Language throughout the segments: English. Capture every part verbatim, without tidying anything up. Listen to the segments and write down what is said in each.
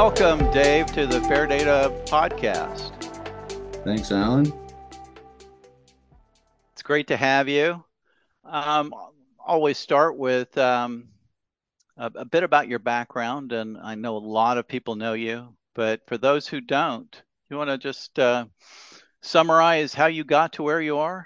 welcome, Dave, to the Fair Data podcast. Thanks, Alan. It's great to have you. Um, always start with um, a, a bit about your background, and I know a lot of people know you, but for those who don't, you want to just uh, summarize how you got to where you are?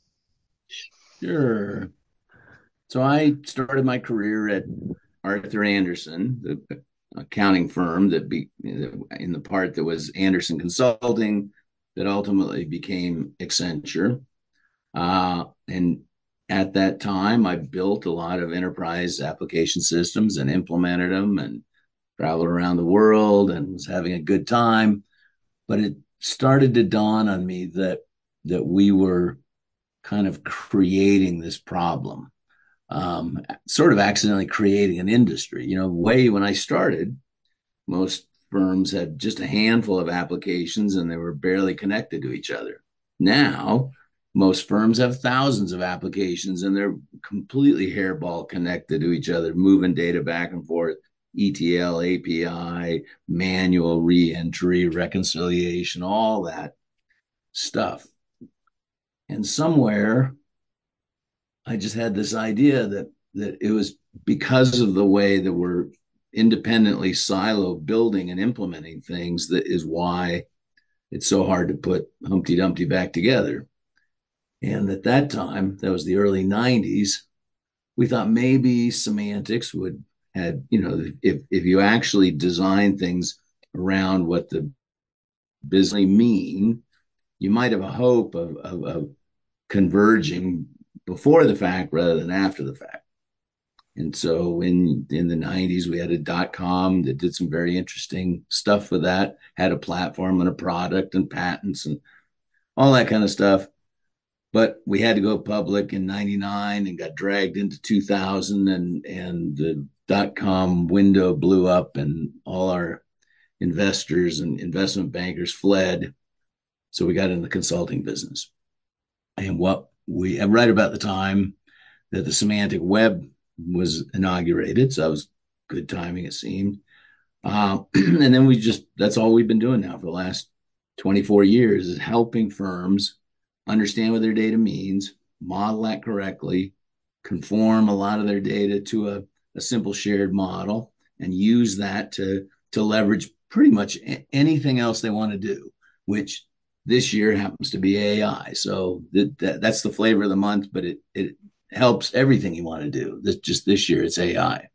Sure. So I started my career at Arthur Andersen, the accounting firm that be in the part that was Andersen Consulting, that ultimately became Accenture. Uh, and at that time, I built a lot of enterprise application systems and implemented them and traveled around the world and was having a good time. But it started to dawn on me that that we were kind of creating this problem, um, sort of accidentally creating an industry. You know, way when I started, most firms had just a handful of applications and they were barely connected to each other. Now, most firms have thousands of applications and they're completely hairball connected to each other, moving data back and forth, E T L, A P I, manual reentry, reconciliation, all that stuff. And somewhere I just had this idea that that it was because of the way that we're independently silo building and implementing things that is why it's so hard to put Humpty Dumpty back together. And at that time, that was the early nineties, we thought maybe semantics would had, you know, if if you actually design things around what the business mean, you might have a hope of, of, of converging before the fact rather than after the fact. And so in in the nineties, we had a dot com that did some very interesting stuff with that, had a platform and a product and patents and all that kind of stuff. But we had to go public in ninety-nine and got dragged into two thousand, and and the dot com window blew up and all our investors and investment bankers fled. So we got in the consulting business. And what we right about the time that the semantic web was inaugurated. So that was good timing, it seemed. Uh, and then we just, that's all we've been doing now for the last twenty-four years is helping firms understand what their data means, model that correctly, conform a lot of their data to a, a simple shared model, and use that to, to leverage pretty much anything else they want to do, which this year happens to be A I. So that, that, that's the flavor of the month, but it, it helps everything you want to do. This just this year it's A I.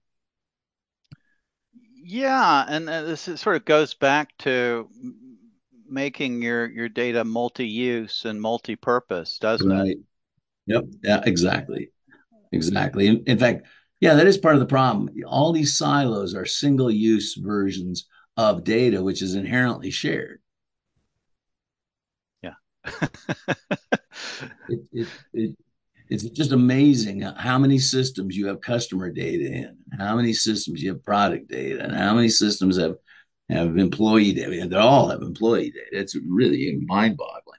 Yeah, and uh, this is, sort of goes back to making your your data multi-use and multi-purpose, doesn't it? Right. Yep. Yeah, exactly. Exactly. In, in fact, yeah, that is part of the problem. All these silos are single use versions of data, which is inherently shared. Yeah. It, it, it, it's just amazing how many systems you have customer data in, how many systems you have product data, and how many systems have, have employee data. They all have employee data. It's really mind boggling.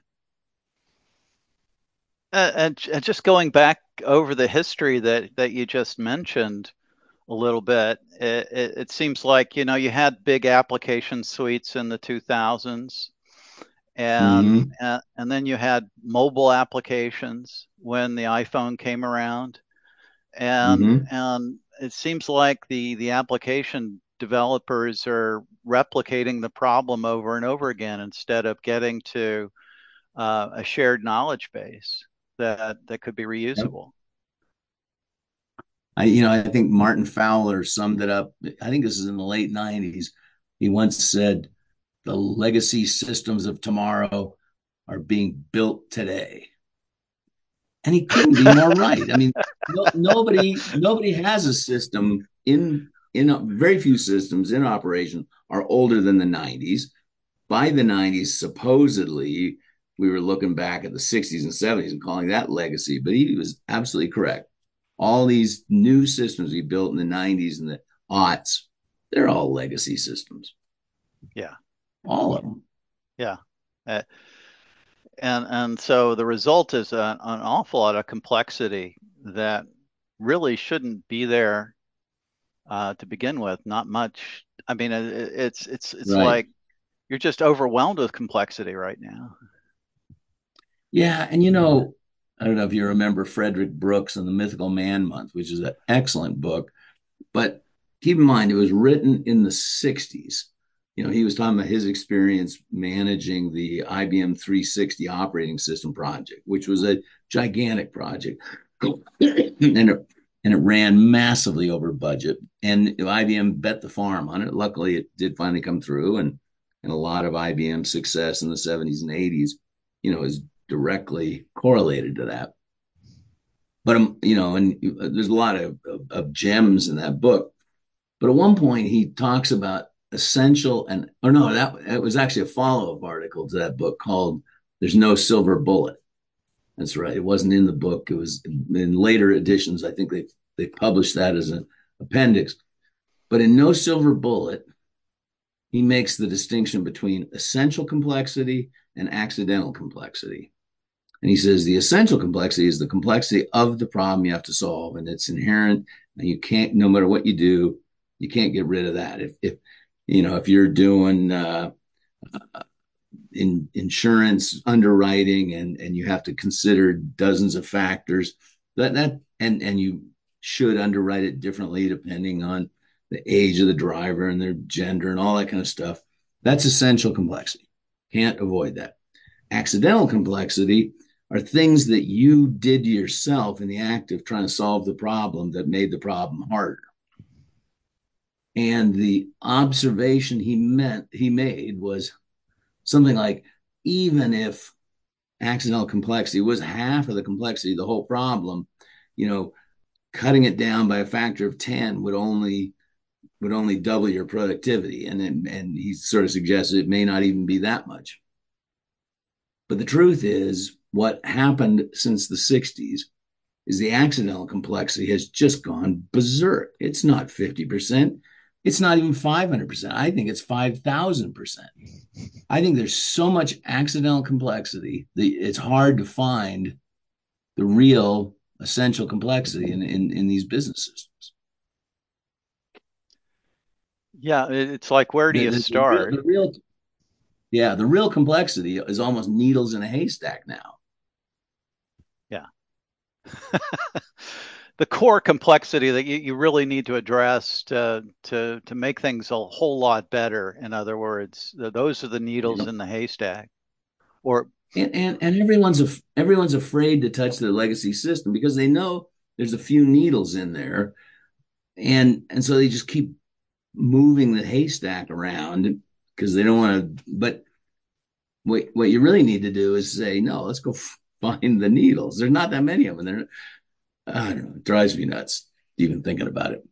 Uh, and, and just going back over the history that that you just mentioned a little bit, it, it, it seems like, you know, you had big application suites in the two thousands, and Mm-hmm. uh, and then you had mobile applications when the iPhone came around, and Mm-hmm. and it seems like the the application developers are replicating the problem over and over again instead of getting to uh, a shared knowledge base that that could be Yep. reusable. I, you know, I think Martin Fowler summed it up. I think this is in the late nineties. He once said, the legacy systems of tomorrow are being built today. And he couldn't be more right. I mean, no, nobody nobody has a system in in very few systems in operation are older than the nineties. By the nineties, supposedly, we were looking back at the sixties and seventies and calling that legacy, but he was absolutely correct. All these new systems we built in the nineties and the aughts, they're all legacy systems, Yeah, all of them. yeah. Uh, and and so the result is a, an awful lot of complexity that really shouldn't be there uh, to begin with. Not much I mean, it's it's it's Right. like you're just overwhelmed with complexity right now. Yeah. And, you know, I don't know if you remember Frederick Brooks and the Mythical Man Month, which is an excellent book. But keep in mind, it was written in the sixties. You know, he was talking about his experience managing the I B M three sixty operating system project, which was a gigantic project. and, it, and it ran massively over budget. And I B M bet the farm on it. Luckily, it did finally come through. And, and a lot of I B M success in the seventies and eighties, you know, is directly correlated to that. But, um, you know, and there's a lot of, of, of gems in that book. But at one point, he talks about essential and, or no, that it was actually a follow up article to that book called There's No Silver Bullet. That's right. It wasn't in the book. It was in later editions. I think they, they published that as an appendix. But in No Silver Bullet, he makes the distinction between essential complexity and accidental complexity. And he says the essential complexity is the complexity of the problem you have to solve, and it's inherent, and you can't, no matter what you do, you can't get rid of that. If, if you know, if you're doing uh, in insurance underwriting and and you have to consider dozens of factors, that that and and you should underwrite it differently depending on the age of the driver and their gender and all that kind of stuff. That's essential complexity. Can't avoid that. Accidental complexity are things that you did yourself in the act of trying to solve the problem that made the problem harder. And the observation he meant he made was something like, even if accidental complexity was half of the complexity of the whole problem, you know, cutting it down by a factor of ten would only would only double your productivity. And then, and he sort of suggested it may not even be that much. But the truth is, what happened since the sixties is the accidental complexity has just gone berserk. It's not fifty percent. It's not even five hundred percent. I think it's five thousand percent. I think there's so much accidental complexity that it's hard to find the real essential complexity in, in, in these business systems. Yeah, it's like where do The, you the, the, real, start? the real, yeah, the real complexity is almost needles in a haystack now. Yeah. The core complexity that you, you really need to address to, to to make things a whole lot better. In other words, those are the You needles know? in the haystack. Or and, and and everyone's af- everyone's afraid to touch their legacy system because they know there's a few needles in there, and and so they just keep moving the haystack around because they don't want to. But what what you really need to do is say, no, let's go f- find the needles. There's not that many of them. They're, I don't know, it drives me nuts even thinking about it.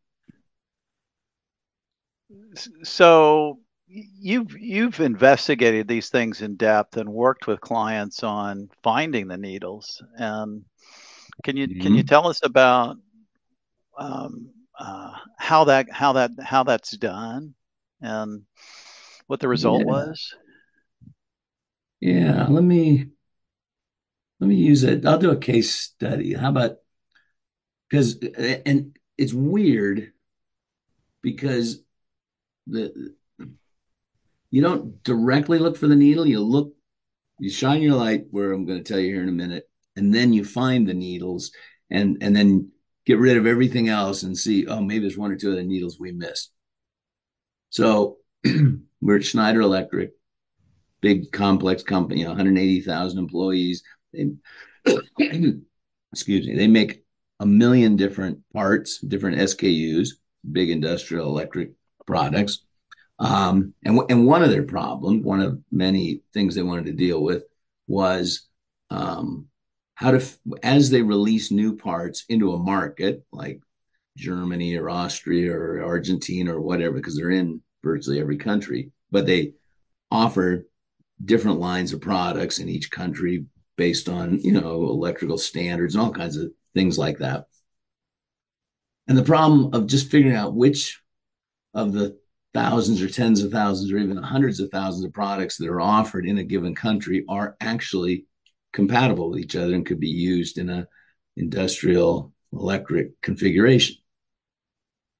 so you've you've investigated these things in depth and worked with clients on finding the needles. And can you can you Mm-hmm. tell us about um, uh, how that how that how that's done and what the result Yeah, was? yeah. Let me let me use it. I'll do a case study. How about, because and it's weird because the you don't directly look for the needle. You look, you shine your light where I'm going to tell you here in a minute, and then you find the needles, and and then get rid of everything else and see, oh, maybe there's one or two of the needles we missed. So we're at Schneider Electric, big complex company, you know, one hundred eighty thousand employees. They, excuse me, they make a million different parts, different S K Us, big industrial electric products. Um, and, and one of their problems, one of many things they wanted to deal with, was um, how to, as they release new parts into a market like Germany or Austria or Argentina or whatever, because they're in virtually every country, but they offer different lines of products in each country based on, you know, electrical standards and all kinds of things like that. And the problem of just figuring out which of the thousands or tens of thousands or even hundreds of thousands of products that are offered in a given country are actually compatible with each other and could be used in a industrial electric configuration.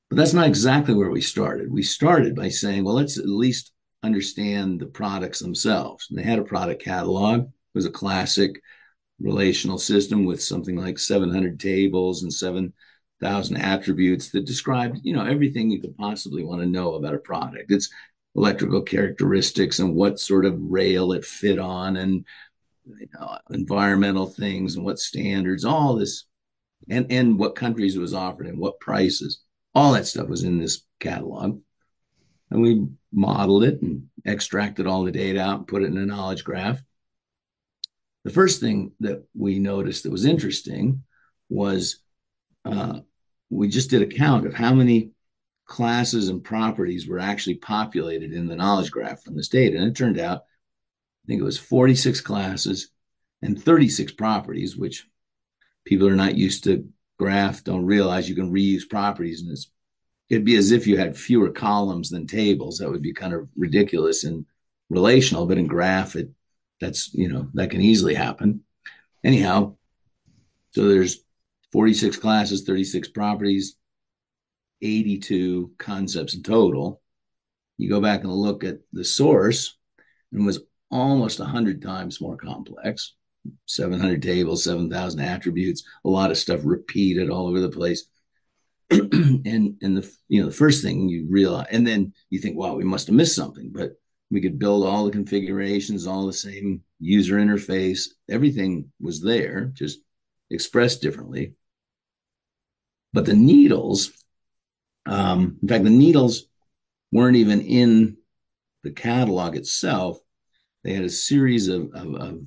But that's not exactly where we started. We started by saying, well, let's at least understand the products themselves. And they had a product catalog. It was a classic relational system with something like seven hundred tables and seven thousand attributes that described, you know, everything you could possibly want to know about a product. Its electrical characteristics and what sort of rail it fit on, and you know, environmental things and what standards, all this, and and what countries it was offered and what prices. All that stuff was in this catalog. And we modeled it and extracted all the data out and put it in a knowledge graph. The first thing that we noticed that was interesting was uh, we just did a count of how many classes and properties were actually populated in the knowledge graph from this data. And it turned out, I think it was forty-six classes and thirty-six properties, which people are not used to graph, don't realize you can reuse properties. And it's, it'd be as if you had fewer columns than tables. That would be kind of ridiculous in relational, but in graph, it that's, you know, that can easily happen. Anyhow, so there's forty-six classes, thirty-six properties, eighty-two concepts in total. You go back and look at the source, and it was almost one hundred times more complex. seven hundred tables, seven thousand attributes, a lot of stuff repeated all over the place. and and the you know the first thing you realize, and then you think, wow, we must have missed something, but we could build all the configurations, all the same user interface, everything was there, just expressed differently. But the needles, um, in fact, the needles weren't even in the catalog itself. They had a series of, of, of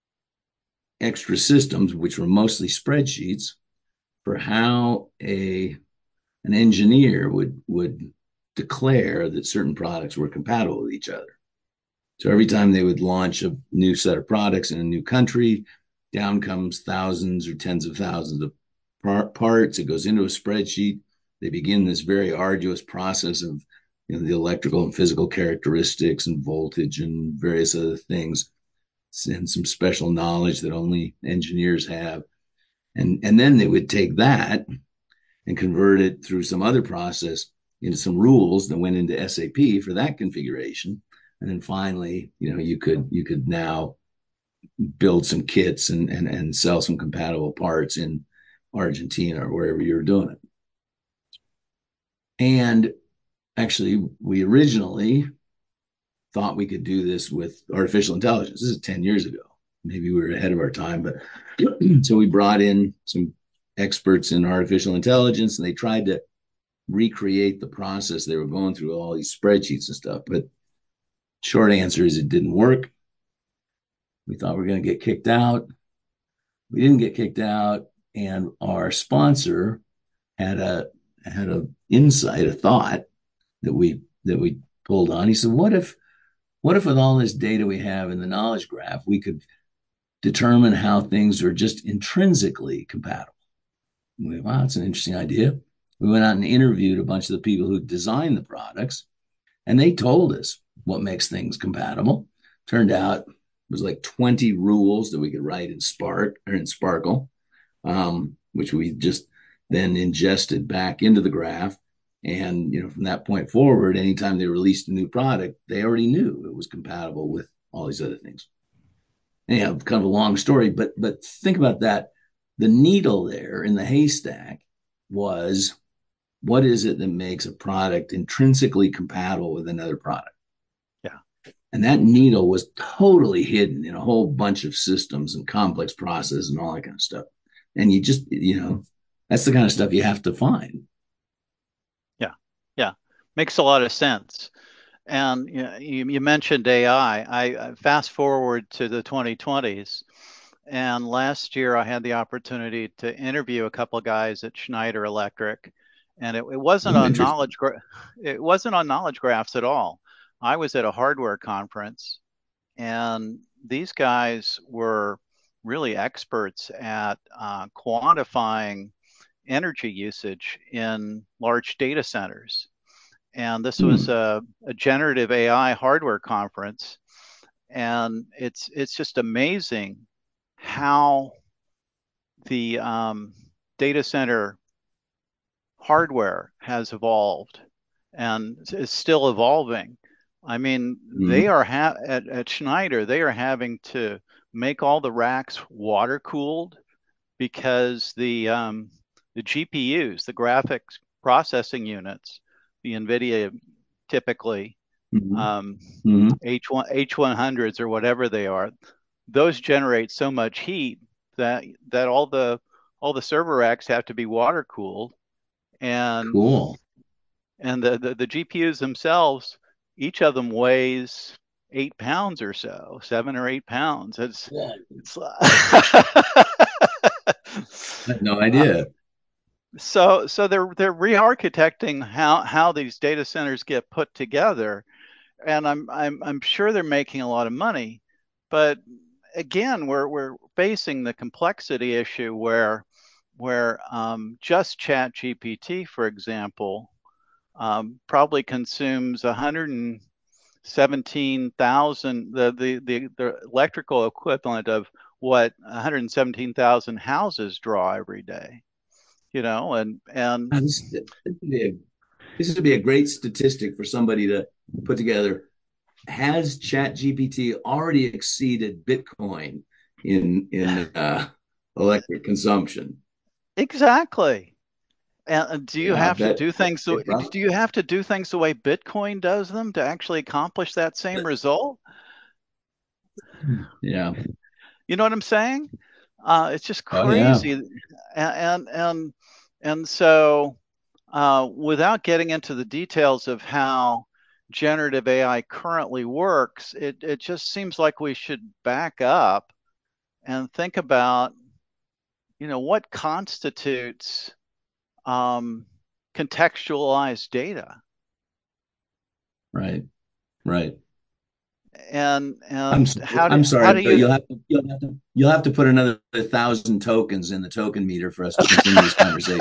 extra systems, which were mostly spreadsheets, for how a an engineer would would declare that certain products were compatible with each other. So every time they would launch a new set of products in a new country, down comes thousands or tens of thousands of par- parts. It goes into a spreadsheet. They begin this very arduous process of, you know, the electrical and physical characteristics and voltage and various other things, and some special knowledge that only engineers have. And, and then they would take that and convert it through some other process into some rules that went into S A P for that configuration. And then finally, you know, you could you could now build some kits and and, and sell some compatible parts in Argentina or wherever you're doing it. And actually, we originally thought we could do this with artificial intelligence. This is ten years ago. Maybe we were ahead of our time, but so we brought in some experts in artificial intelligence, and they tried to recreate the process they were going through, all these spreadsheets and stuff. But short answer is it didn't work. We thought we were going to get kicked out. We didn't get kicked out, and our sponsor had a had a insight, a thought that we that we pulled on. He said, "What if, what if with all this data we have in the knowledge graph, we could determine how things are just intrinsically compatible?" We went, wow, that's an interesting idea. We went out and interviewed a bunch of the people who designed the products, and they told us what makes things compatible. Turned out it was like twenty rules that we could write in Spark or in Sparkle, um, which we just then ingested back into the graph. And you know, from that point forward, anytime they released a new product, they already knew it was compatible with all these other things. Anyhow, kind of a long story, but but think about that. The needle there in the haystack was, what is it that makes a product intrinsically compatible with another product? Yeah. And that needle was totally hidden in a whole bunch of systems and complex processes and all that kind of stuff. And you just, you know, that's the kind of stuff you have to find. Yeah. Yeah. Makes a lot of sense. And you, know, you, you mentioned A I. I, I fast forward to the twenty twenties, and last year I had the opportunity to interview a couple of guys at Schneider Electric, and it, it wasn't Oh, on interesting. knowledge gra- it wasn't on knowledge graphs at all. I was at a hardware conference, and these guys were really experts at uh, quantifying energy usage in large data centers. And this was Hmm. a, a generative A I hardware conference, and it's it's just amazing how the um, data center hardware has evolved and is still evolving. I mean, they Mhm. are ha at, at Schneider, they are having to make all the racks water cooled because the um, the G P Us, the graphics processing units, the NVIDIA typically Mhm. um, Mhm. H one H one hundreds or whatever they are, those generate so much heat that that all the all the server racks have to be water cooled, and Cool. and the, the the G P Us themselves, each of them weighs eight pounds or so, seven or eight pounds. It's Whoa. it's I had no uh, idea. so so they're they're re-architecting how how these data centers get put together, and I'm I'm I'm sure they're making a lot of money, but again, we're we're facing the complexity issue where where um, just Chat G P T, for example, um, probably consumes one hundred seventeen thousand, the, the the the electrical equivalent of what one hundred seventeen thousand houses draw every day. You know, and and Now, this, this would be a, this would be a great statistic for somebody to put together. Has ChatGPT already exceeded Bitcoin in in uh, electric consumption? exactly. And do you Yeah, I have to bet. do things the, It probably, do you have to do things the way Bitcoin does them to actually accomplish that same result? yeah. You know what I'm saying? Uh, it's just Oh, yeah. crazy, and and and, and so uh, without getting into the details of how generative A I currently works, it it just seems like we should back up and think about, you know, what constitutes um, contextualized data, Right. Right. and I'm and sorry. how do I'm how sorry, do but you you'll have to you'll have to you'll have to put another thousand tokens in the token meter for us to continue this conversation.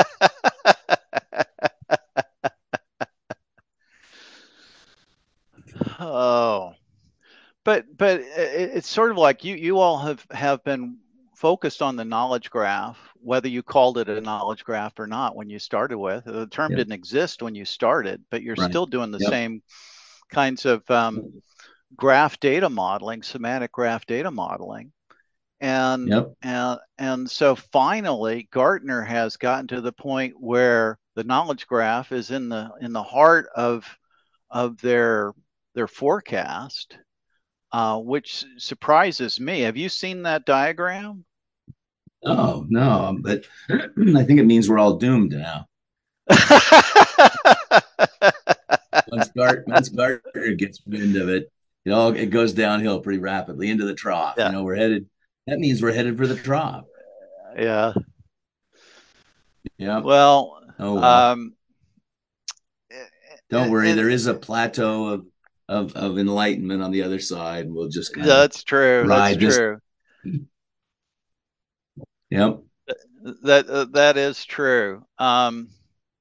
oh, but but it, it's sort of like you you all have have been focused on the knowledge graph, whether you called it a knowledge graph or not when you started with. The term Yep. didn't exist when you started, but you're Right. still doing the Yep. same kinds of um, graph data modeling, semantic graph data modeling. And Yep. and and so finally Gartner has gotten to the point where the knowledge graph is in the in the heart of of their their forecast, uh, which surprises me. Have you seen that diagram? Oh no, but I think it means we're all doomed now. Once Gart once Gartner gets wind of it, it all it goes downhill pretty rapidly into the trough. You Yeah, know, we're headed. That means we're headed for the trough. yeah. Yep. Well, Oh well. um, Don't worry. and There is a plateau of of of enlightenment on the other side. We'll just kind of that's true. That's ride this. true. Yep. That uh, that is true. Um,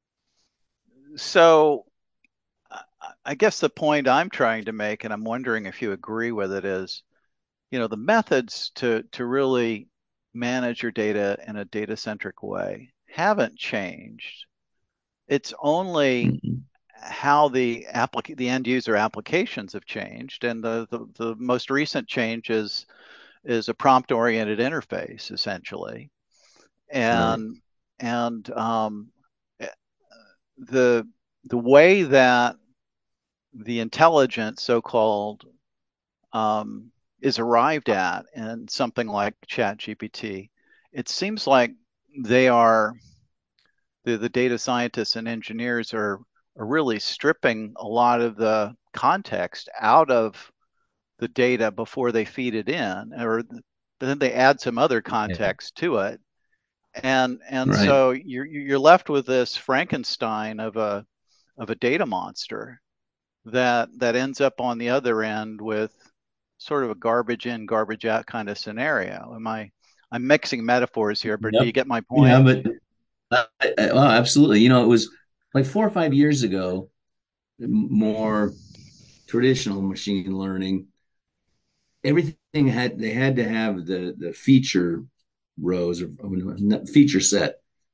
so I guess the point I'm trying to make, and I'm wondering if you agree with it, is, you know, the methods to to really manage your data in a data centric way haven't changed. It's only Mhm. how the applic the end user applications have changed, and the, the the most recent change is is a prompt oriented interface essentially, Right. and and um, the the way that the intelligent so-called um, is arrived at in something like ChatGPT, it seems like they are the, the data scientists and engineers are are really stripping a lot of the context out of the data before they feed it in, or then they add some other Yeah. context to it, and and Right. so you're you're left with this Frankenstein of a of a data monster that that ends up on the other end with sort of a garbage in, garbage out kind of scenario. Am I? I'm mixing metaphors here, but do Yep. you get my Yeah, point? but uh, I, I, well, absolutely. You know, it was like four or five years ago, more traditional machine learning, everything had they had to have the the feature rows or feature set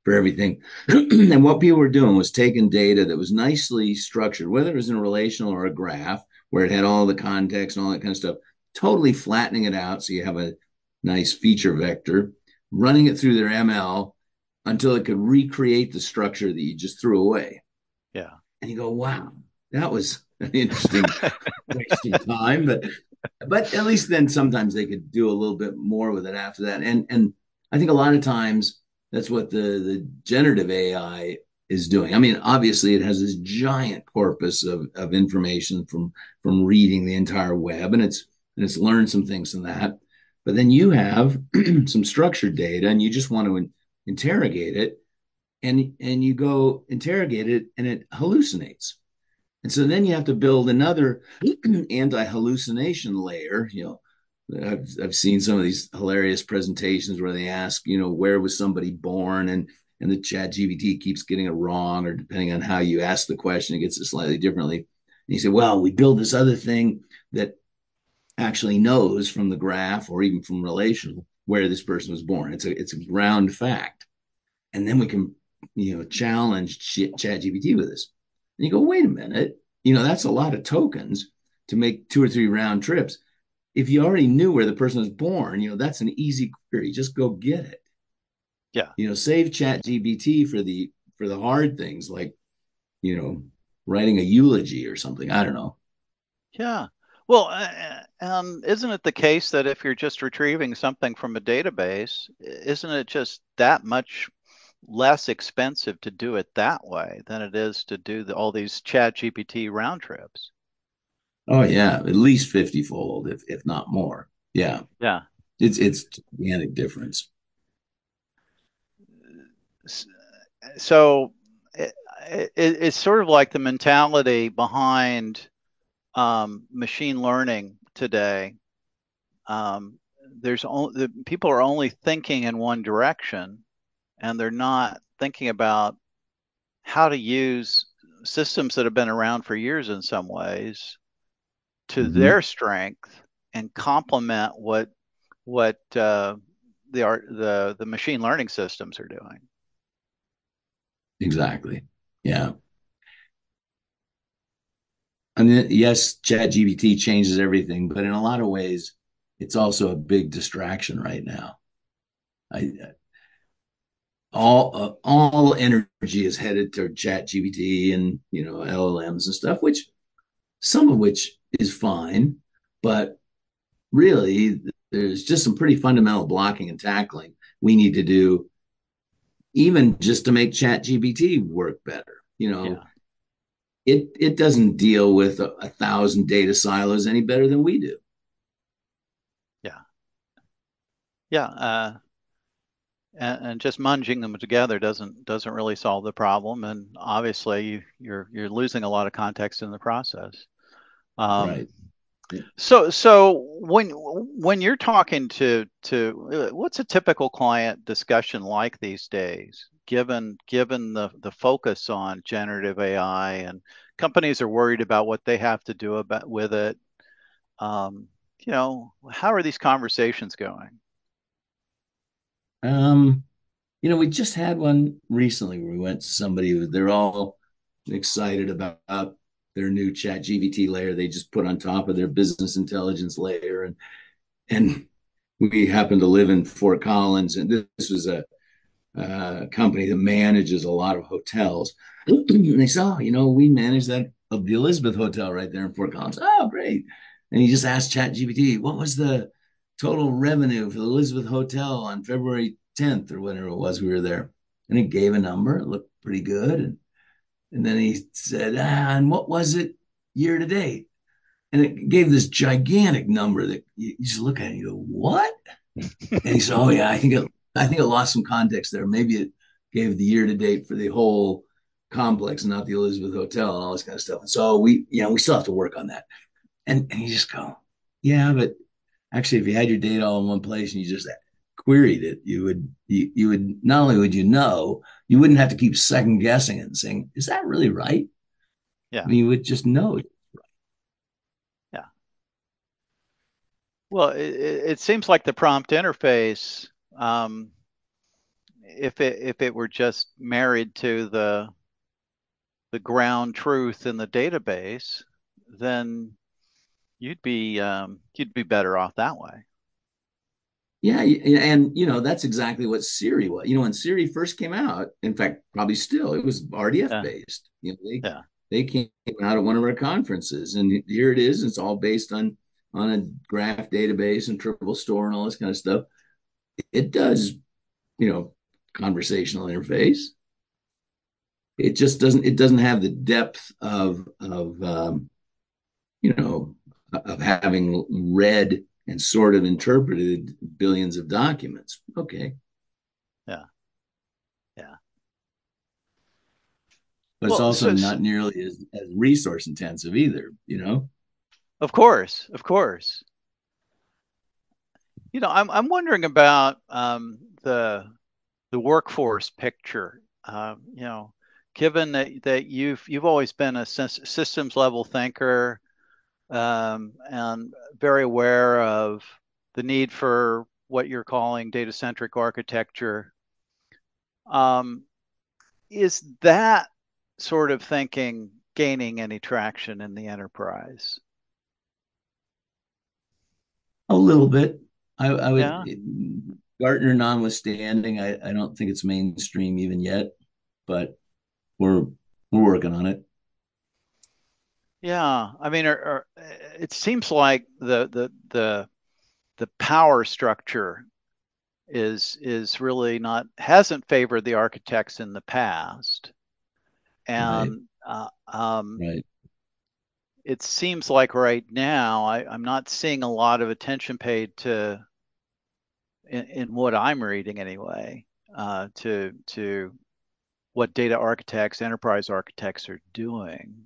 for everything. And what people were doing was taking data that was nicely structured, whether it was in a relational or a graph, where it had all the context and all that kind of stuff, totally flattening it out so you have a nice feature vector, running it through their M L until it could recreate the structure that you just threw away. Yeah. And you go, wow, that was an interesting waste of time. But but at least then sometimes they could do a little bit more with it after that. And and I think a lot of times that's what the the generative A I is doing. I mean, obviously it has this giant corpus of, of information from from reading the entire web, and it's and it's learned some things from that. But then you have some structured data, and you just want to in, interrogate it, and and you go interrogate it, and it hallucinates. And so then you have to build another anti-hallucination layer. You know, I've, I've seen some of these hilarious presentations where they ask, you know, where was somebody born? And and the chat G P T keeps getting it wrong, or depending on how you ask the question, it gets it slightly differently. And you say, well, we build this other thing that actually knows from the graph or even from relational where this person was born. It's a it's a ground fact. And then we can, you know, challenge Chat G P T with this. And you go, wait a minute, you know, that's a lot of tokens to make two or three round trips. If you already knew where the person was born, you know, that's an easy query. Just go get it. Yeah. You know, save Chat G P T for the for the hard things like, you know, writing a eulogy or something. I don't know. Yeah. Well, uh, um, isn't it the case that if you're just retrieving something from a database, isn't it just that much less expensive to do it that way than it is to do the, all these Chat G P T round trips? Oh yeah, at least fifty fold, if if not more. Yeah. Yeah. It's it's gigantic difference. So it, it, it's sort of like the mentality behind um, machine learning today. Um, there's only the people are only thinking in one direction, and they're not thinking about how to use systems that have been around for years in some ways to Mm-hmm. their strength and complement what what uh, the art the the machine learning systems are doing. Exactly. Yeah. I mean, yes, Chat G P T changes everything, but in a lot of ways, it's also a big distraction right now. I all uh, all energy is headed toward Chat G P T and you know L L Ms and stuff, which some of which is fine, but really there's just some pretty fundamental blocking and tackling we need to do, even just to make Chat G P T work better. You know, Yeah, it it doesn't deal with a, a thousand data silos any better than we do. yeah, yeah. Uh, and, and just munging them together doesn't doesn't really solve the problem. And obviously, you, you're you're losing a lot of context in the process. Um, Right. so so when when you're talking to to uh, what's a typical client discussion like these days, given given the the focus on generative A I and companies are worried about what they have to do about with it. Um, you know, how are these conversations going? Um, you know, we just had one recently where we went to somebody who they're all excited about their new Chat G P T layer they just put on top of their business intelligence layer. And and we happen to live in Fort Collins, and this was a, a company that manages a lot of hotels. And they said, oh, you know, we manage that of the Elizabeth Hotel right there in Fort Collins. Oh, great. And he just asked Chat G P T, what was the total revenue for the Elizabeth Hotel on February tenth or whenever it was we were there? And it gave a number. It looked pretty good. And, and then he said, ah, and what was it year to date? And it gave this gigantic number that you, you just look at it and you go, what? And he said, oh, yeah, I think it, I think it lost some context there. Maybe it gave the year to date for the whole complex, not the Elizabeth Hotel and all this kind of stuff. And so we, you know, we still have to work on that. And, and you just go, yeah, but actually, if you had your data all in one place and you just queried it, you would you, you would not only would you know, you wouldn't have to keep second guessing it and saying, is that really right? I Yeah, mean, you would just know. yeah. Well, it, it seems like the prompt interface um, if it if it were just married to the the ground truth in the database, then you'd be um, you'd be better off that way. Yeah, and you know that's exactly what Siri was. You know, when Siri first came out, in fact, probably still, it was R D F Yeah, based. You know, they yeah, they came out at one of our conferences, and here it is. It's all based on on a graph database and triple store and all this kind of stuff. It does, you know, conversational interface. It just doesn't. It doesn't have the depth of of um, you know of having read and sort of interpreted billions of documents. Okay, yeah, yeah. but it's Well, also so, so not nearly as, as resource intensive either, you know? of course, of course. You know, I'm I'm wondering about um, the the workforce picture. Um, you know, given that that you've you've always been a systems level thinker, um, and very aware of the need for what you're calling data centric architecture. Um, is that sort of thinking gaining any traction in the enterprise? A little bit. I, I would, Yeah. Gartner notwithstanding, I, I don't think it's mainstream even yet, but we're we're working on it. Yeah. I mean, or, or, it seems like the the the the power structure is is really not hasn't favored the architects in the past, Right, and uh, um, right. it seems like right now I, I'm not seeing a lot of attention paid to in, in what I'm reading anyway, uh, to to what data architects, enterprise architects are doing.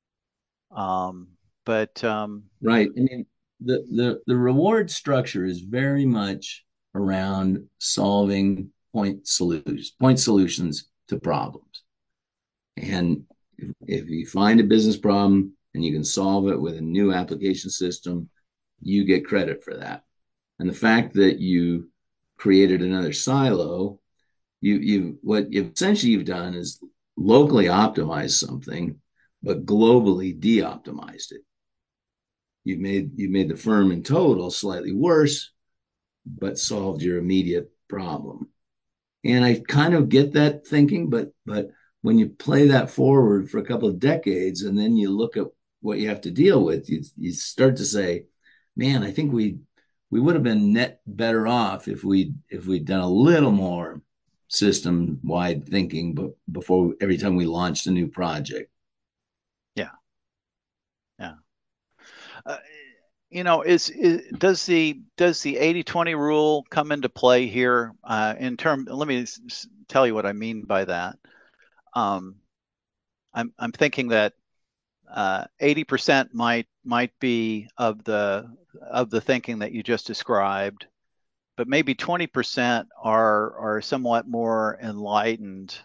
Um, but um, Right. I mean, the, the the reward structure is very much around solving point solutions, point solutions to problems. And if, if you find a business problem and you can solve it with a new application system, you get credit for that. And the fact that you created another silo, you you what you essentially you've done is locally optimized something, but globally de-optimized it. You've made you made the firm in total slightly worse, but solved your immediate problem. And I kind of get that thinking, but but when you play that forward for a couple of decades and then you look at what you have to deal with, you, you start to say, man, I think we we would have been net better off if we if we'd done a little more system wide thinking, but before every time we launched a new project. yeah, yeah. Uh, you know, is, is does the does the eighty twenty rule come into play here uh, in term? Let me s- tell you what I mean by that. Um, I'm I'm thinking that uh, eighty percent might might be of the of the thinking that you just described, but maybe twenty percent are are somewhat more enlightened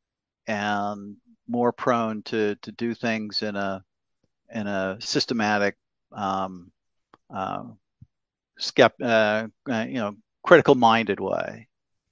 and more prone to to do things in a in a systematic, um, uh, skept, uh, uh, you know, critical minded way.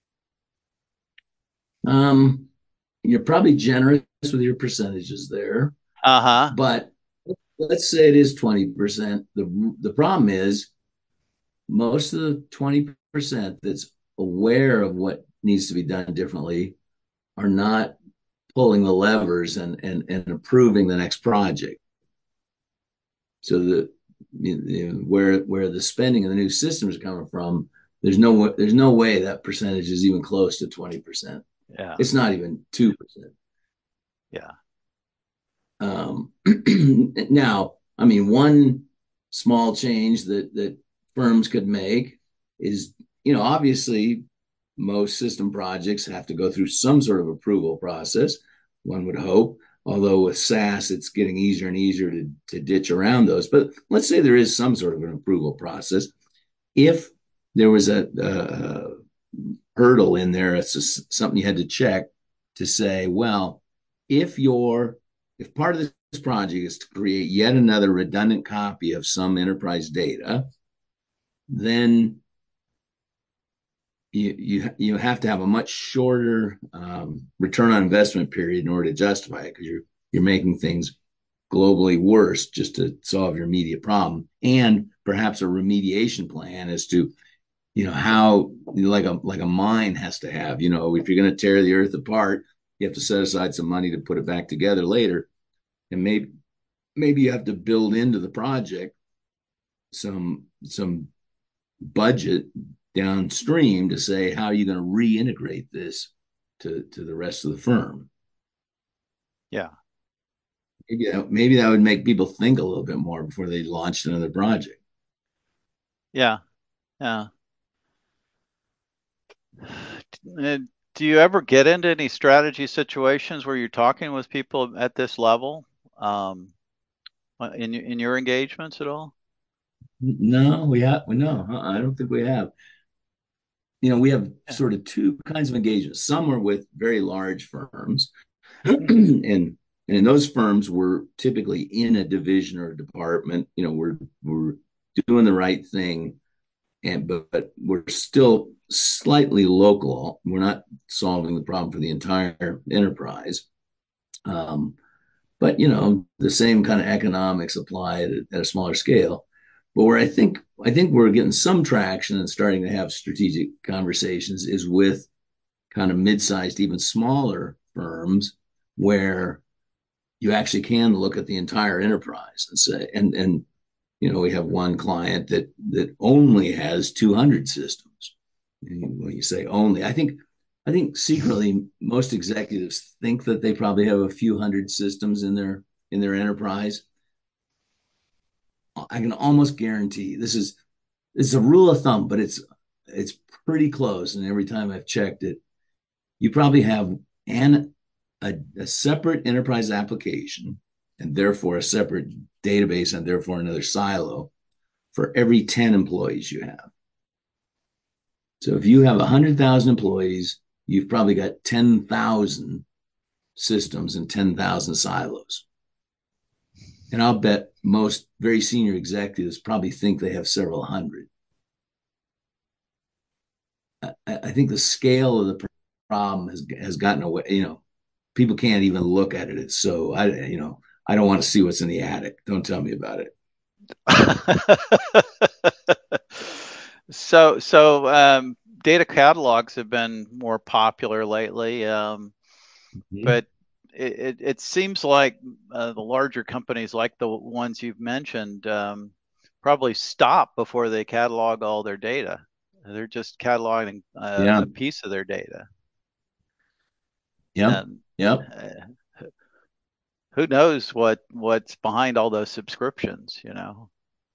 Um, you're probably generous with your percentages there, Uh huh. but let's say it is twenty percent. The the problem is most of the twenty percent that's aware of what needs to be done differently are not pulling the levers and and, and approving the next project. So the you know, where where the spending of the new systems are coming from, there's no there's no way that percentage is even close to twenty percent. Yeah. It's not even two percent. Yeah. Um, now, I mean, one small change that that firms could make is, you know, obviously most system projects have to go through some sort of approval process. One would hope, although with SaaS, it's getting easier and easier to to ditch around those. But let's say there is some sort of an approval process. If there was a, a hurdle in there, it's something you had to check to say, well, if you're if part of this project is to create yet another redundant copy of some enterprise data, then you you you have to have a much shorter um, return on investment period in order to justify it because you're you're making things globally worse just to solve your immediate problem, and perhaps a remediation plan as to you know how like a like a mine has to have, you know if you're going to tear the earth apart, you have to set aside some money to put it back together later, and maybe maybe you have to build into the project some some budget downstream to say how are you going to reintegrate this to to the rest of the firm. Yeah. Maybe that, maybe that would make people think a little bit more before they launched another project. Yeah. Yeah. Uh, Do you ever get into any strategy situations where you're talking with people at this level, um, uh, in in your engagements at all? No, we have no. I don't think we have. You know, we have Yeah. sort of two kinds of engagements. Some are with very large firms, Hmm. and and in those firms, we're typically in a division or a department. You know, we're we're doing the right thing, and but, but we're still slightly local. We're not solving the problem for the entire enterprise. Um, but you know, the same kind of economics apply at a, at a smaller scale. But where I think I think we're getting some traction and starting to have strategic conversations is with kind of mid-sized, even smaller firms where you actually can look at the entire enterprise and say, and and you know, we have one client that that only has two hundred systems. And when you say only, I think I think secretly most executives think that they probably have a few hundred systems in their in their enterprise. I can almost guarantee this is this is a rule of thumb, but it's it's pretty close. And every time I've checked it, you probably have an a, a separate enterprise application and therefore a separate database and therefore another silo for every ten employees you have. So if you have one hundred thousand employees, you've probably got ten thousand systems and ten thousand silos. And I'll bet most very senior executives probably think they have several hundred. I, I think the scale of the problem has has gotten away. You know, people can't even look at it. It's so I you know I don't want to see what's in the attic. Don't tell me about it. So, so um, data catalogs have been more popular lately, um, Mhm. but it, it, it seems like uh, the larger companies, like the ones you've mentioned, um, probably stop before they catalog all their data. They're just cataloging uh, Yeah. a piece of their data, Yep. and Yep. uh, who knows what what's behind all those subscriptions, you know?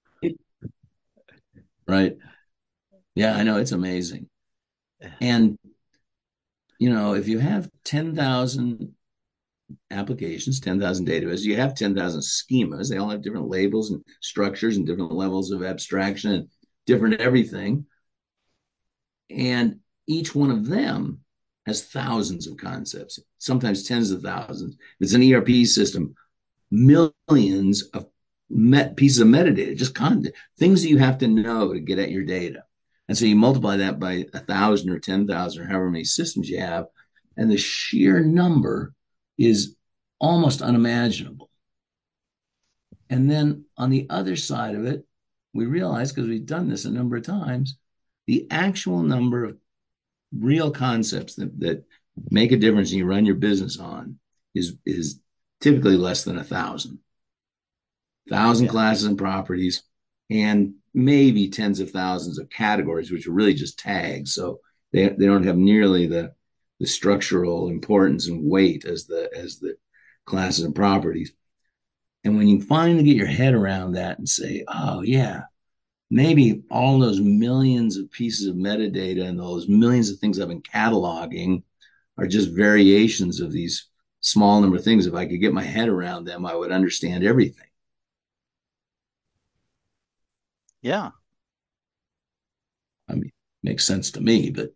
Right. Yeah, I know it's amazing. And you know, if you have ten thousand applications, ten thousand databases, you have ten thousand schemas. They all have different labels and structures and different levels of abstraction and different everything. And each one of them has thousands of concepts, sometimes tens of thousands. If it's an E R P system, millions of met pieces of metadata, just content, things that you have to know to get at your data. And so you multiply that by a thousand or ten thousand or however many systems you have, and the sheer number is almost unimaginable. And then on the other side of it, we realize because we've done this a number of times, the actual number of real concepts that, that make a difference and you run your business on is is typically less than a thousand thousand Yeah, classes and properties, and maybe tens of thousands of categories, which are really just tags. So they, they don't have nearly the the structural importance and weight as the as the classes and properties. And when you finally get your head around that and say, oh yeah, maybe all those millions of pieces of metadata and those millions of things I've been cataloging are just variations of these small number of things. If I could get my head around them, I would understand everything. yeah, I mean, makes sense to me, but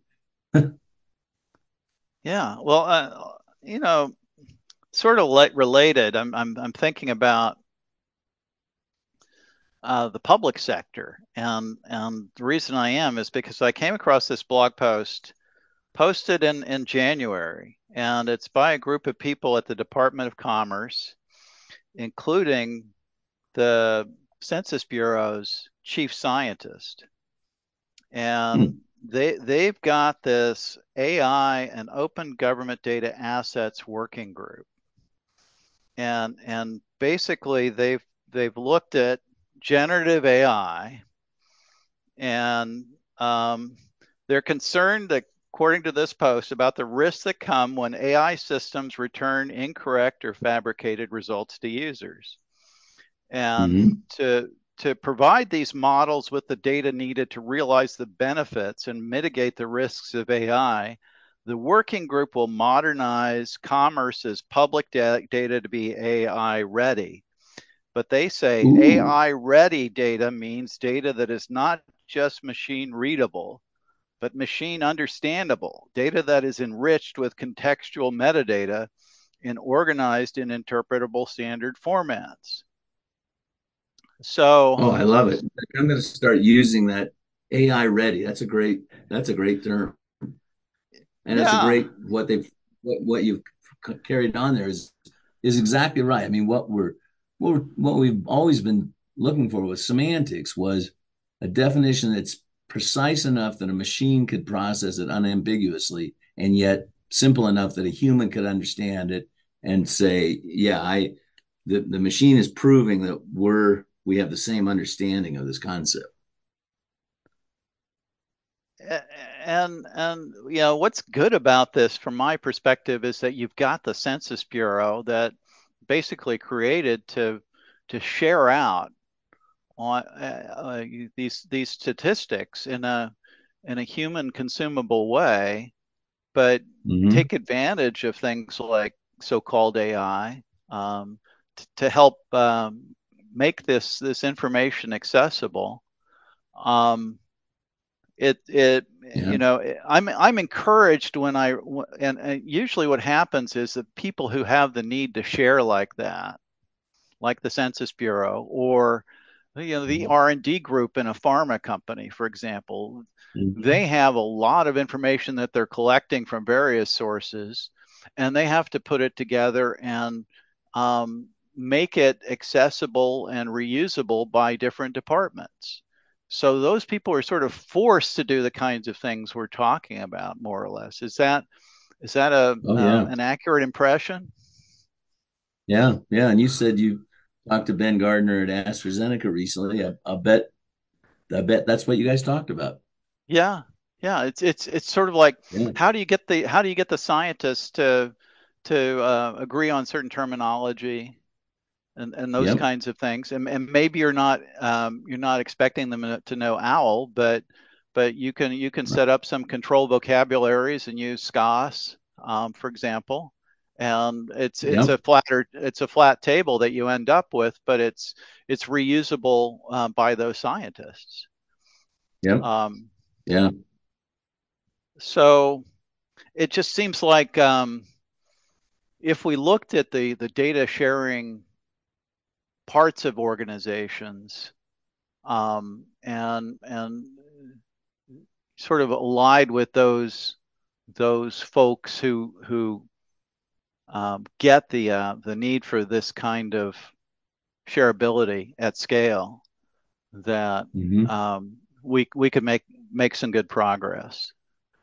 yeah. Well, uh, you know, sort of like related. I'm I'm I'm thinking about uh, the public sector. And and the reason I am is because I came across this blog post posted in in January, and it's by a group of people at the Department of Commerce, including the Census Bureau's chief scientist. And Hmm. they they've got this A I and open government data assets working group. And and basically they've they've looked at generative A I, and um, they're concerned, according to this post, about the risks that come when A I systems return incorrect or fabricated results to users. And Hmm. to to provide these models with the data needed to realize the benefits and mitigate the risks of A I, the working group will modernize Commerce's public da- data to be A I ready. But they say A I Ooh. ready data means data that is not just machine readable, but machine understandable, data that is enriched with contextual metadata and organized in interpretable standard formats. So, Oh, I love it. I'm going to start using that A I ready. That's a great, that's a great term. And that's a yeah, great, what they've, what, what you've c- carried on there is, is exactly right. I mean, what we're, what we're, what we've always been looking for with semantics was a definition that's precise enough that a machine could process it unambiguously and yet simple enough that a human could understand it and say, yeah, I, the, the machine is proving that we're, we have the same understanding of this concept. and and you know what's good about this from my perspective is that you've got the Census Bureau that basically created to to share out on uh, uh, these these statistics in a in a human consumable way, but Mm-hmm. take advantage of things like so-called A I, um, t- to help um, make this this information accessible. Um, it it Yeah. you know I'm I'm encouraged when I and, and usually what happens is that people who have the need to share like that, like the Census Bureau, or you know the R and D group in a pharma company, for example, Mm-hmm. they have a lot of information that they're collecting from various sources, and they have to put it together and um, make it accessible and reusable by different departments. So those people are sort of forced to do the kinds of things we're talking about, more or less. Is that is that a Oh, uh, yeah. an accurate impression? Yeah, yeah. And you said you talked to Ben Gardner at AstraZeneca recently. I, I bet, I bet that's what you guys talked about. Yeah, yeah. It's it's it's sort of like Yeah. how do you get the how do you get the scientists to to uh, agree on certain terminology and, and those Yep. kinds of things. And, and maybe you're not um, you're not expecting them to know OWL, but but you can you can Right. set up some control vocabularies and use S C O S, um, for example. And it's it's Yep. a flatter it's a flat table that you end up with, but it's it's reusable uh, by those scientists. Yep. Um, Yeah. so it just seems like um, if we looked at the the data sharing parts of organizations, um, and and sort of allied with those those folks who who um, get the uh, the need for this kind of shareability at scale, that Hmm. um, we we could make make some good progress.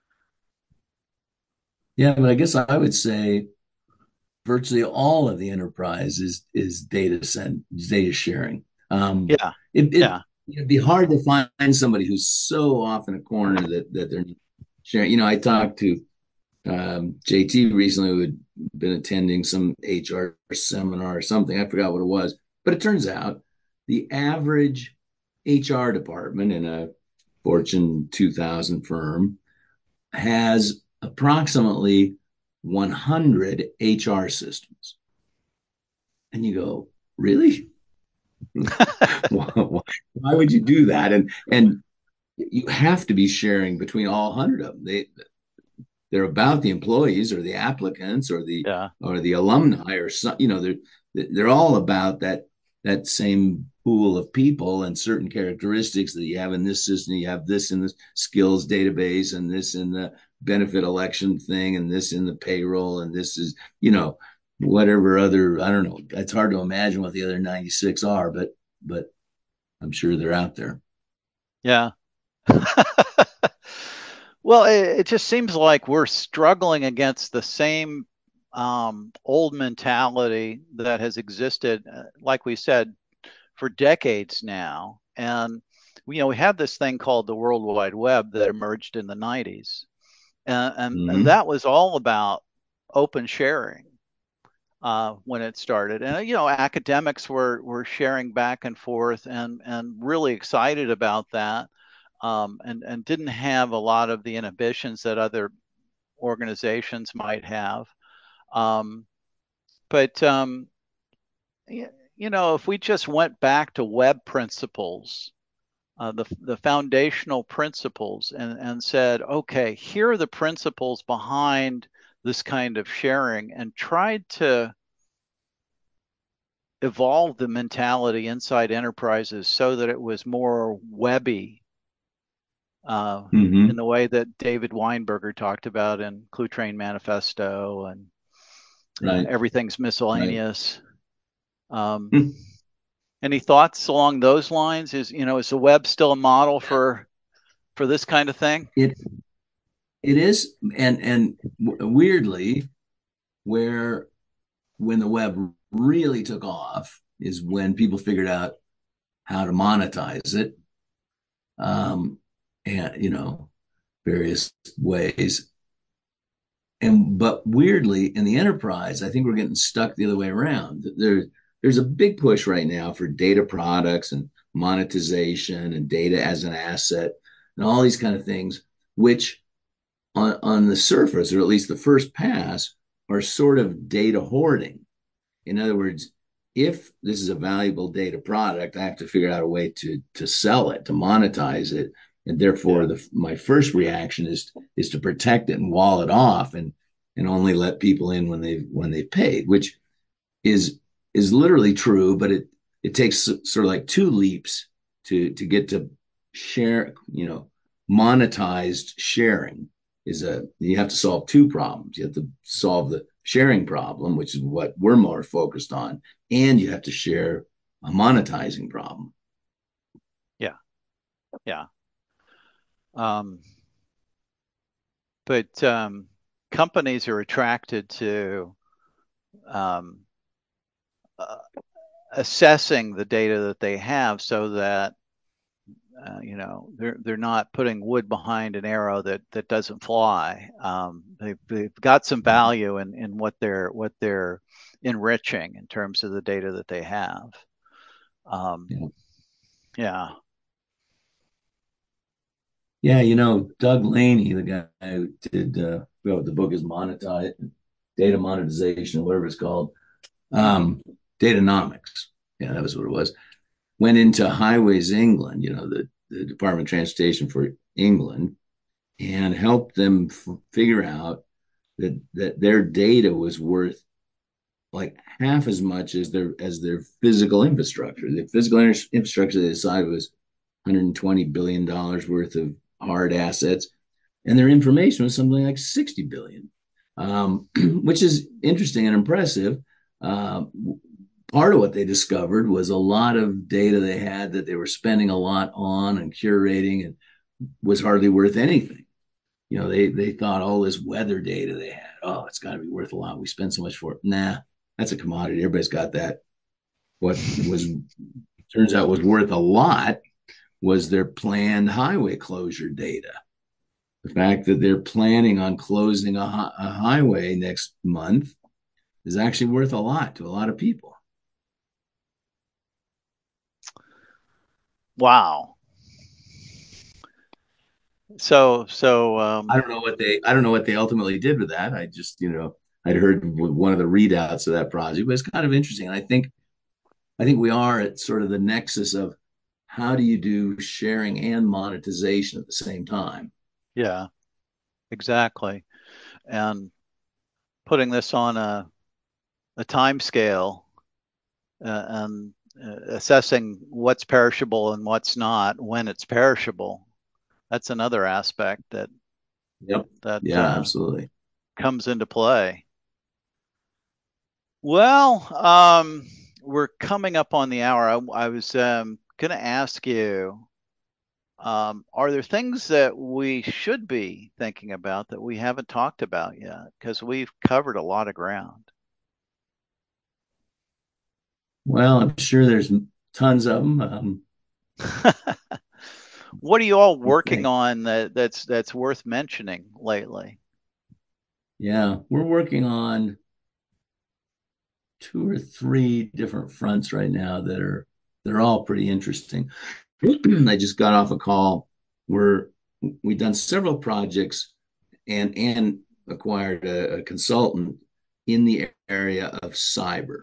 Yeah, but I guess I would say virtually all of the enterprise is is data send data sharing. Um, Yeah, it, it yeah, it'd be hard to find somebody who's so off in a corner that that they're sharing. You know, I talked to um, J T recently, who had been attending some H R seminar or something. I forgot what it was, but it turns out the average H R department in a Fortune two thousand firm has approximately one hundred H R systems. And you go, really? why, why would you do that? And and you have to be sharing between all one hundred of them. They they're about the employees or the applicants or the yeah, or the alumni or some, you know, they're they're all about that that same pool of people and certain characteristics that you have in this system. You have this in the skills database, and this in the benefit election thing, and this in the payroll, and this is, you know, whatever other, I don't know. It's hard to imagine what the other ninety-six are, but but I'm sure they're out there. Yeah. Well, it, it just seems like we're struggling against the same um, old mentality that has existed, uh, like we said, for decades now. And, you know, we have this thing called the World Wide Web that emerged in the nineties. And, and, and Mm-hmm. that was all about open sharing uh, when it started. And, you know, academics were, were sharing back and forth and, and really excited about that, um, and, and didn't have a lot of the inhibitions that other organizations might have. Um, but, um, you know, if we just went back to web principles, uh, the, the foundational principles, and, and said, okay, here are the principles behind this kind of sharing, and tried to evolve the mentality inside enterprises so that it was more webby, uh, in Mm-hmm. the way that David Weinberger talked about in Clue Train Manifesto, and you know Right. everything's Right. miscellaneous. Um, any thoughts along those lines? Is you know is the web still a model for for this kind of thing? It it is, and and weirdly, where when the web really took off is when people figured out how to monetize it, um, and you know, various ways. And but weirdly, in the enterprise, I think we're getting stuck the other way around. There, there's a big push right now for data products and monetization and data as an asset and all these kind of things, which on, on the surface, or at least the first pass, are sort of data hoarding. In other words, if this is a valuable data product, I have to figure out a way to to sell it, to monetize it, and therefore Yeah, the my first reaction is is to protect it and wall it off, and and only let people in when they when they've paid, which is is literally true, but it it takes sort of like two leaps to to get to share, you know, monetized sharing is a you have to solve two problems. You have to solve the sharing problem, which is what we're more focused on, and you have to share a monetizing problem. yeah, yeah. Um, but um, companies are attracted to um, uh, assessing the data that they have, so that uh, you know they're they're not putting wood behind an arrow that that doesn't fly. Um, they've they've got some value in in what they're what they're enriching in terms of the data that they have. Um, Yeah, yeah, yeah. You know, Doug Laney, the guy who did uh, well, the book is monetized data monetization, whatever it's called, um, Datanomics. Yeah, that was what it was. Went into Highways England, you know, the, the Department of Transportation for England, and helped them f- figure out that that their data was worth like half as much as their as their physical infrastructure. The physical infrastructure they decided was one hundred twenty billion dollars worth of hard assets, and their information was something like sixty billion, um, which is interesting and impressive. Uh, Part of what they discovered was a lot of data they had that they were spending a lot on and curating and was hardly worth anything. You know, they they thought all this weather data they had, oh, it's got to be worth a lot. We spend so much for it. Nah, that's a commodity. Everybody's got that. What was turns out was worth a lot was their planned highway closure data. The fact that they're planning on closing a, a highway next month is actually worth a lot to a lot of people. wow. So so um, I don't know what they I don't know what they ultimately did with that. I just, you know, I'd heard one of the readouts of that project, but it's kind of interesting. And I think I think we are at sort of the nexus of how do you do sharing and monetization at the same time? yeah, exactly. And putting this on a a time scale, uh, and uh, assessing what's perishable and what's not when it's perishable. That's another aspect that Yep. that Yeah, uh, absolutely. comes into play. Well, um, we're coming up on the hour. I, I was um, going to ask you, um, are there things that we should be thinking about that we haven't talked about yet? Because we've covered a lot of ground. Well, I'm sure there's tons of them. Um, What are you all I working think. on that that's that's worth mentioning lately? Yeah, we're working on two or three different fronts right now that are they're all pretty interesting. I just got off a call where we've done several projects and and acquired a, a consultant in the area of cyber.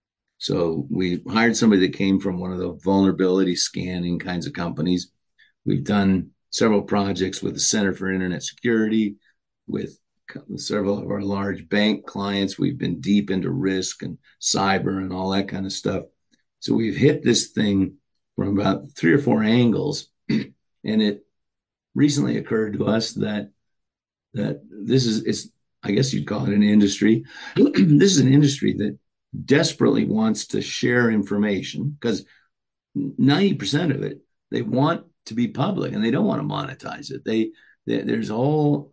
So we hired somebody that came from one of the vulnerability scanning kinds of companies. We've done several projects with the Center for Internet Security, with several of our large bank clients. We've been deep into risk and cyber and all that kind of stuff. So we've hit this thing from about three or four angles. And it recently occurred to us that that this is it's I guess you'd call it an industry. This is an industry that desperately wants to share information because ninety percent of it they want to be public and they don't want to monetize it. They, they there's whole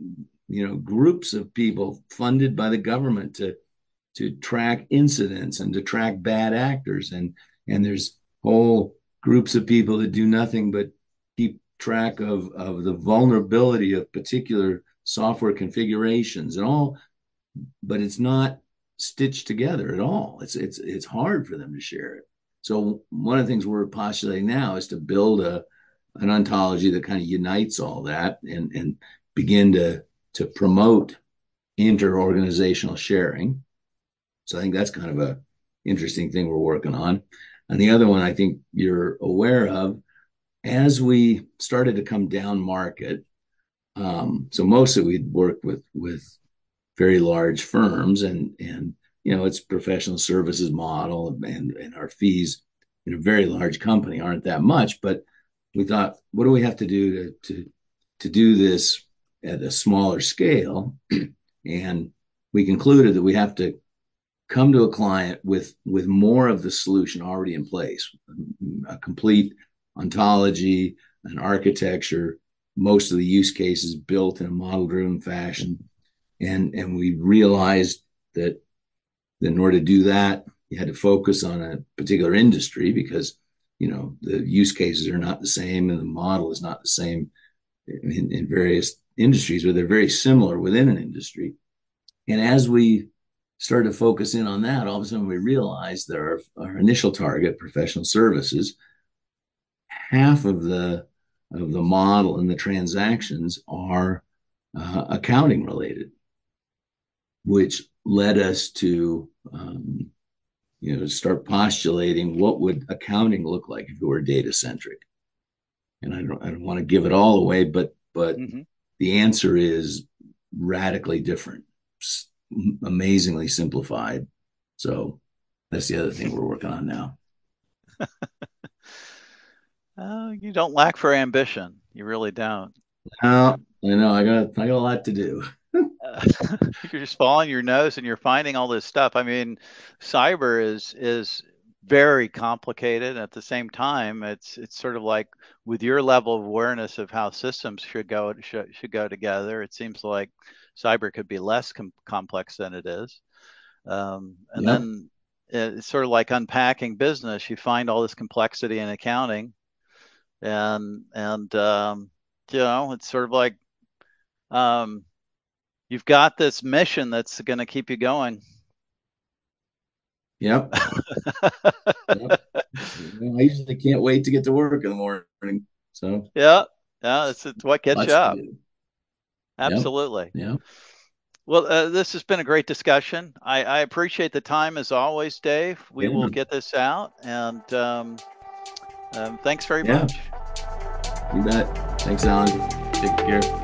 you know groups of people funded by the government to to track incidents and to track bad actors and and there's whole groups of people that do nothing but keep track of of the vulnerability of particular software configurations and all, but it's not stitched together at all. It's it's it's hard for them to share it. So one of the things we're postulating now is to build a an ontology that kind of unites all that and and begin to to promote inter-organizational sharing. So I think that's kind of a interesting thing we're working on. And the other one I think you're aware of, as we started to come down market, um, so mostly we'd worked with with very large firms and and you know it's professional services model and and our fees in a very large company aren't that much, but we thought, what do we have to do to to to do this at a smaller scale? And we concluded that we have to come to a client with with more of the solution already in place, a complete ontology, an architecture, most of the use cases built in a model driven fashion, and and we realized that in order to do that you had to focus on a particular industry because you know the use cases are not the same and the model is not the same in, in various industries, but they're very similar within an industry. And as we started to focus in on that, all of a sudden we realized that our, our initial target, professional services, half of the of the model and the transactions are uh, accounting related, which led us to um, you know start postulating what would accounting look like if it were data centric. And I don't I don't want to give it all away, but but Mm-hmm. the answer is radically different, amazingly simplified. So that's the other thing we're working on now. Uh, you don't lack for ambition. You really don't. Now I know I got I got a lot to do. Uh, you're just following your nose and you're finding all this stuff. I mean, cyber is is very complicated. At the same time, it's it's sort of like with your level of awareness of how systems should go should, should go together. It seems like cyber could be less com complex than it is. Um, and Yep. then it's sort of like unpacking business. You find all this complexity in accounting, and and um, you know, it's sort of like um, you've got this mission that's going to keep you going. Yep. Yep. Well, I usually can't wait to get to work in the morning. So Yeah, yeah, it's, it's what gets you lots to up. do. Yep. Absolutely. Yep. Well, uh, this has been a great discussion. I, I appreciate the time as always, Dave. We will Yeah. get this out, and um, um, thanks very Yeah. much. You bet. Thanks, Alan. Take care.